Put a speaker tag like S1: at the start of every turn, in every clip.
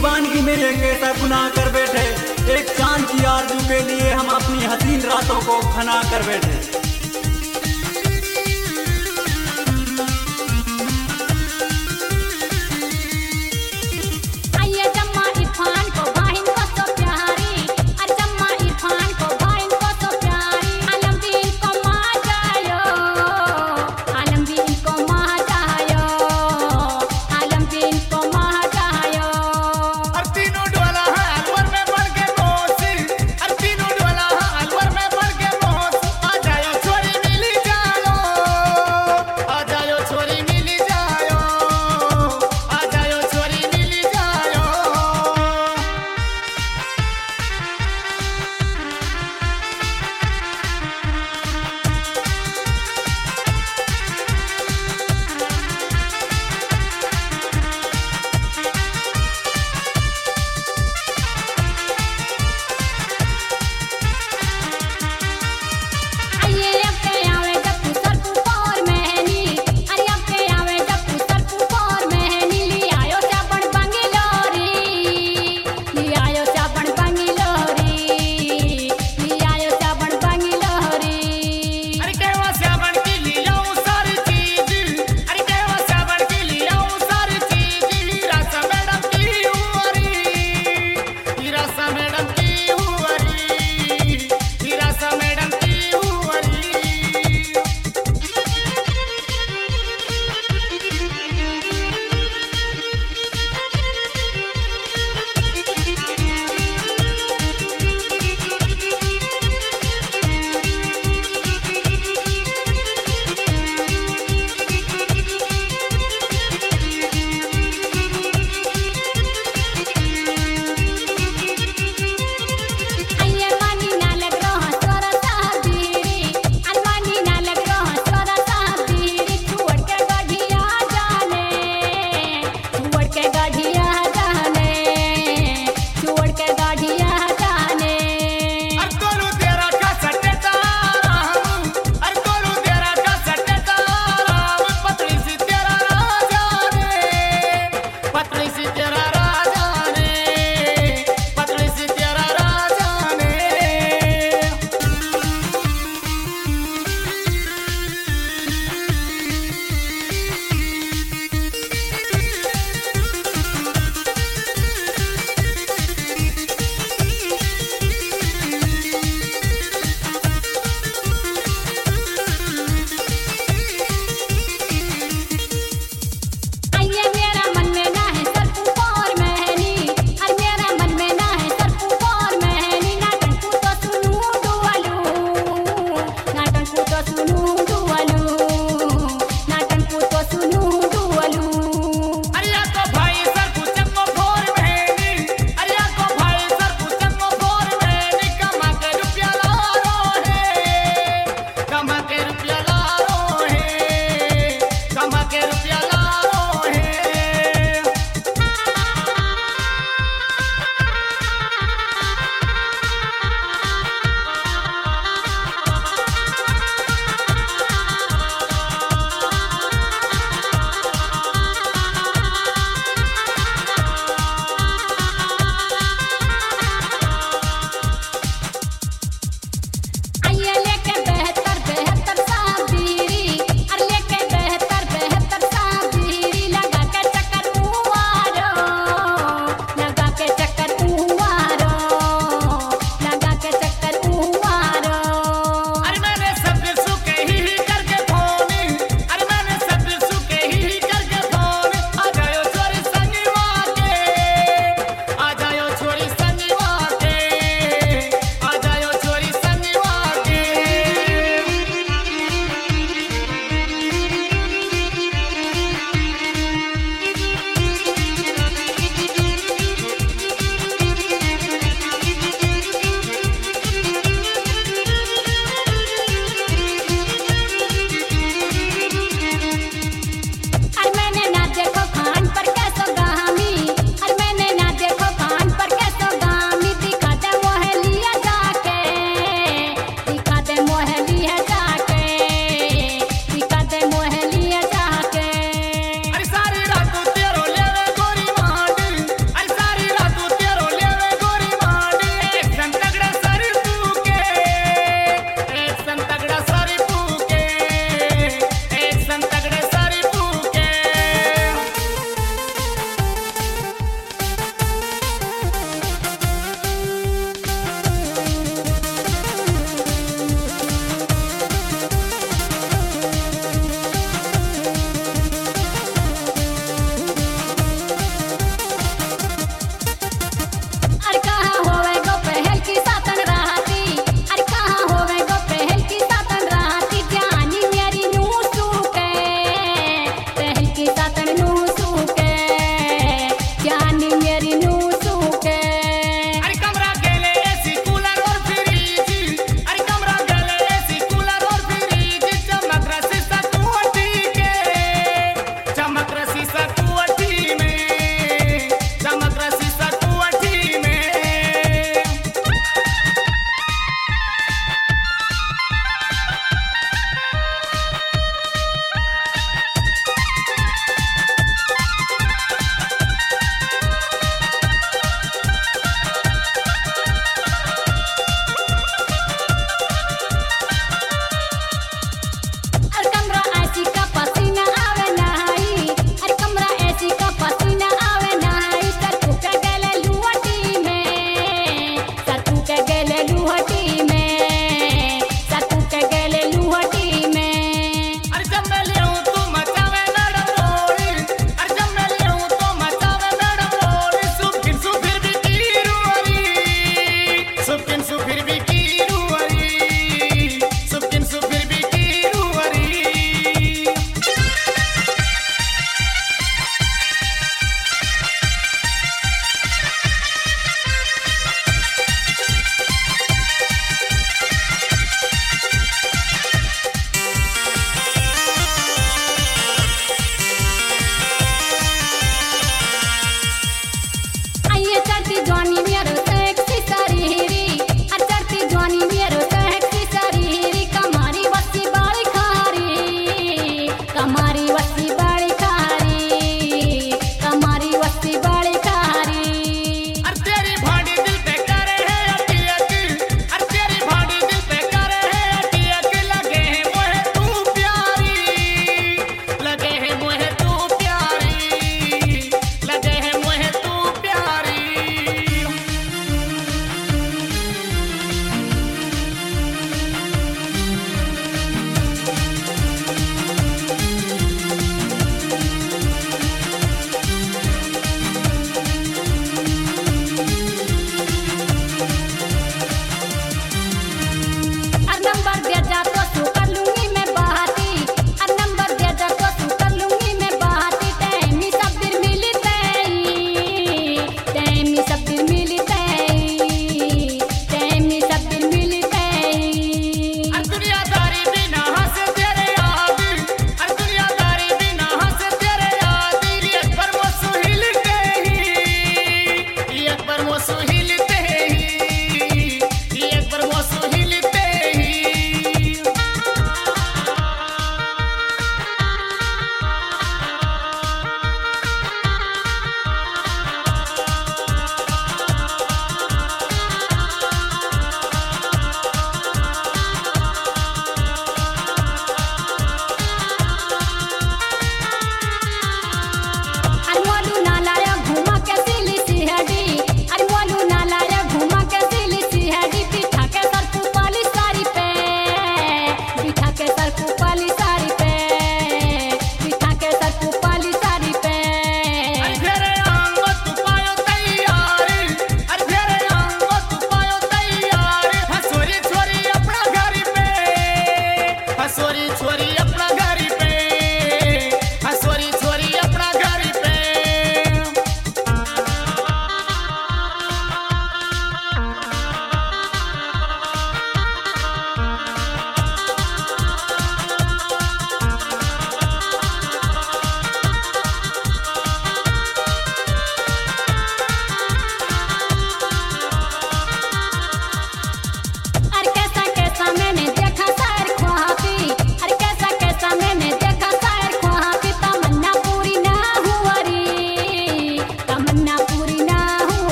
S1: दीवानगी में एक ऐसा गुनाह कर बैठे, एक चांद की आरज़ू के लिए हम अपनी हसीन रातों को फना कर बैठे।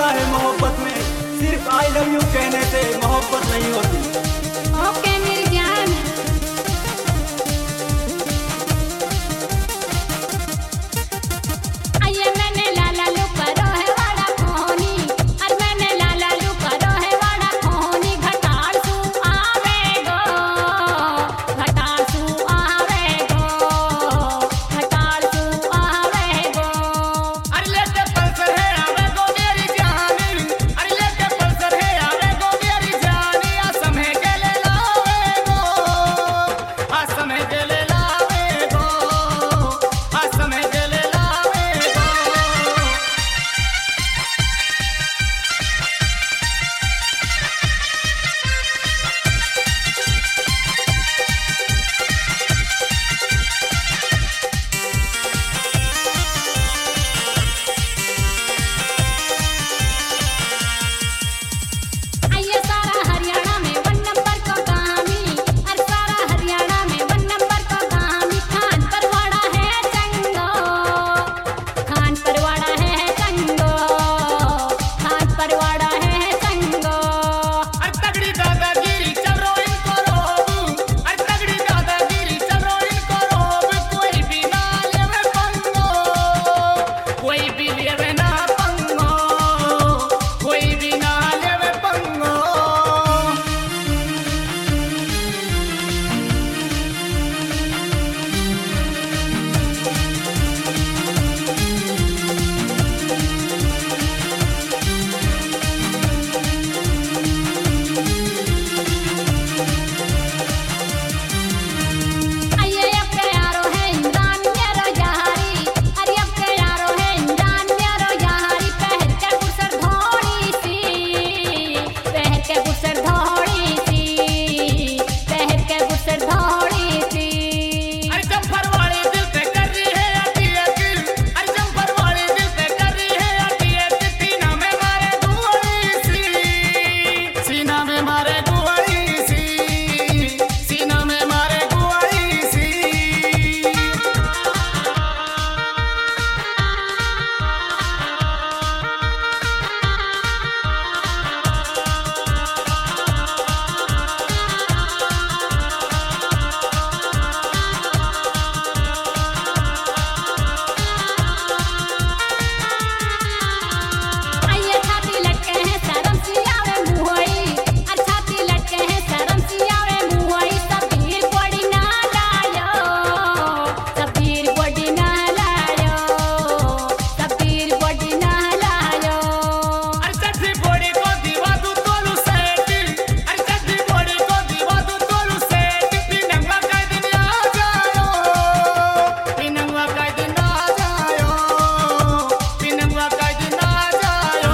S1: होता है मोहब्बत में, सिर्फ आई लव यू कहने से मोहब्बत नहीं होती।
S2: ओके मेरी जान। आइए मैंने लाला लू करो है वाड़ा खोनी, और मैंने लाला लू करो है वाड़ा खोनी। घटाड़ सू आवे गो, घटाड़ सू आवे गो, घटाड़ सू आवे गो।
S3: अरे लेके पल्सर है आवे गो मेरी जानी, अरे लेके पल्सर है आवे गो मेरी जानी। असम है के ले लावे गो, असम है के ले लावे गो, असम है के ले लावे गो।
S2: आइए सारा हरियाणा में वन नंबर को गामी, और सारा हरियाणा में वन नंबर को गामी। खान परवाड़ा है चंगो, खान परवाड़ा है चंगो, खान परवाड़ा है चंगो।
S3: अरे तगड़ी दादागिरी चलो इनको रोब, अरे तगड़ी दादागिरी चलो इनको रोब। कोई भी ना लेवे पंगो, कोई भी लेवे ना पंगो, कोई भी ना लेवे पंगो।
S2: आइए अब के यारो है इमरान मेरो यारी, अरे अब के यारो है इमरान मेरो यारी। पहर के गुसर धोड़ी सी, पहर के गुसर धोड़ी सी, पहर के गुसर धोड़ी सी।
S3: अरे जम्फर वाले दिल पे कर रही है अटैक, अरे जम्फर वाले दिल पे कर रही है अटैक। सीना में मारे गोली सी, सीना में मारे गोली सी, सीना में मारे गोली सी।
S2: आइए छाती लटके हैं शर्म सी आवे मुहई, और छाती लटके हैं शर्म सी आवे मुहई। सबीर बड़ी ना लायो, सबीर बड़ी ना लायो, सबीर बड़ी ना लायो।
S3: अरे चड्डी बॉडी को दीवा दू तोलू सेट, अरे चड्डी बॉडी को दीवा दू तोलू सेट। पिनंगा का दिन आ जायो, पिनंगा का दिन आ जायो, पिनंगा का दिन आ जायो।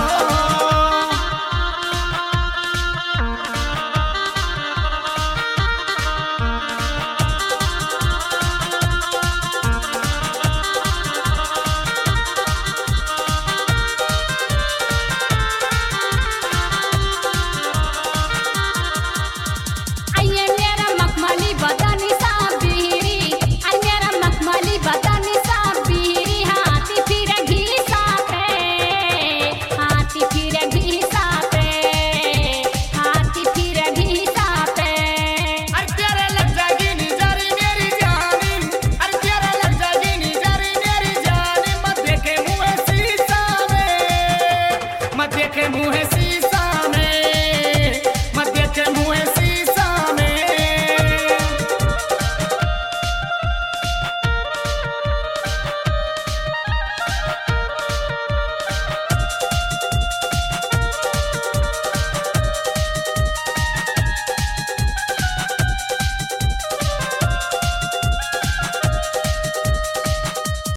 S2: आइए मेरा मखमली बदनी साबीरी, और मेरा मखमली बदनी साबीरी। हाथी फिर घीसा पे, हाथी फिर घीसा पे, हाथी फिर घीसा पे।
S3: अरे तेरे लग जाएगी निजारी मेरी जानी, अरे तेरे लग जाएगी निजारी मेरी जानी। मत देखे मुँह शीशा में, मत देखे मुँह